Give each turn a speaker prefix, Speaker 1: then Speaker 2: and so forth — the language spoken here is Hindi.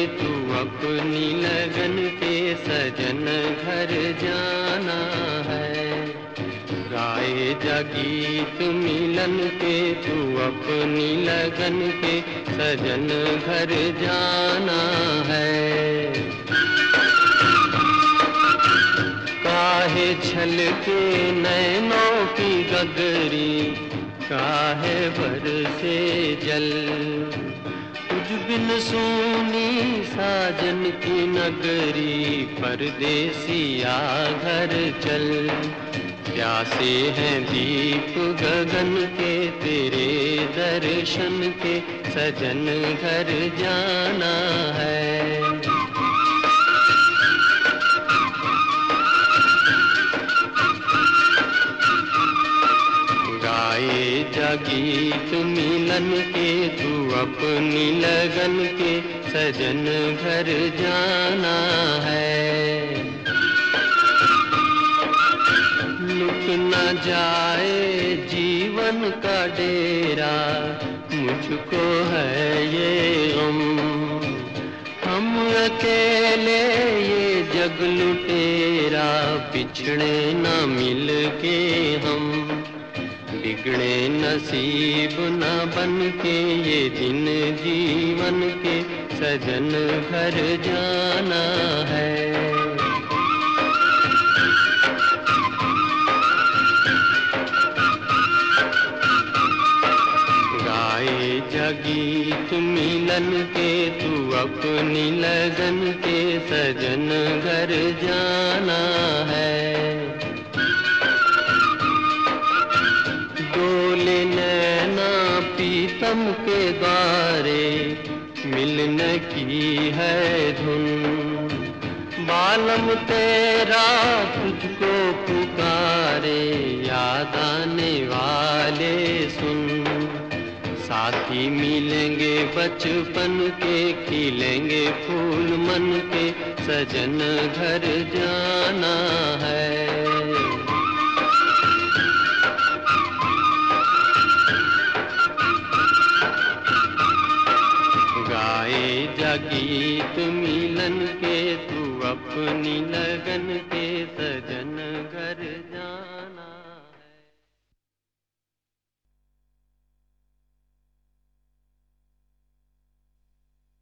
Speaker 1: तू अपनी लगन के सजन घर जाना है। गाए जा गीत मिलन के तू अपनी लगन के सजन घर जाना है। काहे छलके नैनों की गगरी, काहे बरसे जल, तुझ बिन सोनी साजन की नगरी, परदेसिया घर चल। प्यासे हैं दीप गगन के तेरे दर्शन के, सजन घर जाना है। गाए जा गीत मिलन के तू अपनी लगन के सजन घर जाना है। लुट न जाए जीवन का डेरा, मुझको है ये गम, हम अकेले ये जग लुटेरा, बिछड़े न मिल के हम। बिगड़े नसीब न बन के ये दिन जीवन के, सजन घर जाना है। जा गीत मिलन के तू अपनी लगन के सजन घर जाना है। डोले नैना पीतम के द्वारे, मिलने की है धुन, बालम तेरा तुझको पुकारे, याद आने वाले सुन। साथी मिलेंगे बचपन के, खिलेंगे फूल मन के, सजन घर जाना है। गाए जा गीत मिलन के तू अपनी लगन के,